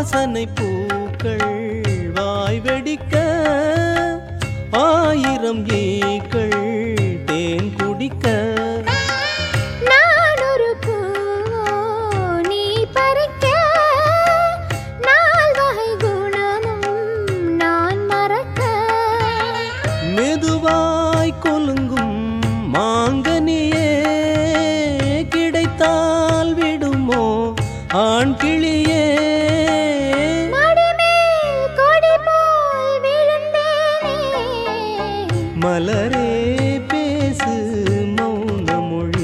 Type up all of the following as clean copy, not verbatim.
வாசனை பூக்கள் வாய் வெடிக்க ஆயிரம் ஈக்கள் தேன் குடிக்க நான் ஒரு பூவோ நீ பறிக்க நால் வகை குணமும் நான் மறக்க மெதுவாய் கொலுங்கும் மாங்கனியே கிடைத்தால் விடுமோ ஆண் கிளியே மலரே பேசு மௌன மொழி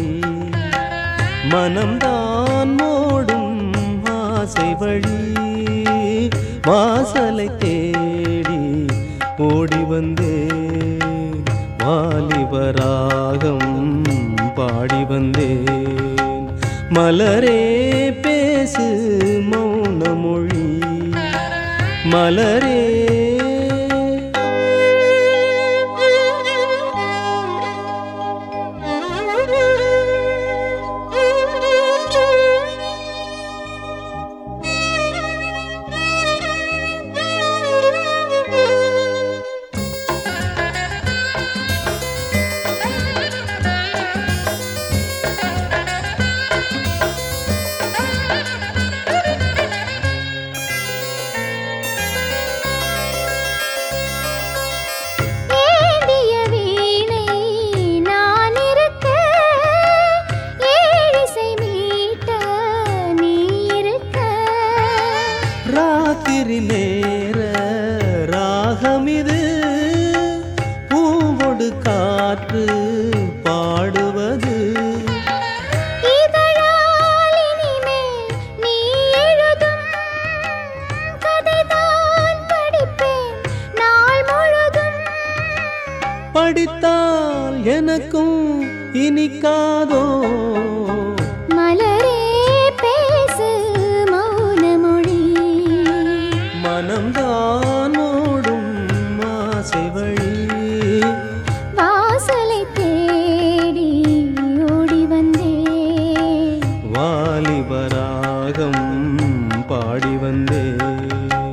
மனம்தான் மோடும் ஆசை வழி வாசலை தேடி ஓடி வந்தேன் வாலிபராகம் பாடி வந்தேன் மலரே பேசு மௌன மொழி மலரே ராத்திரி நேர ராகமிது பூவொடு காற்று பாடுவது இதழால் இனிமேல் நீ எழுதும் கதைதான் படிப்பேன் நாள் முழுதும் படித்தால் எனக்கும் இனிக்காதோ மலரே பேசு மௌன மொழி மனம்தான் ஓடும் ஆசை வழி வாசலை தேடி ஓடி வந்தேன் வாலிபராகம் பாடி வந்தேன்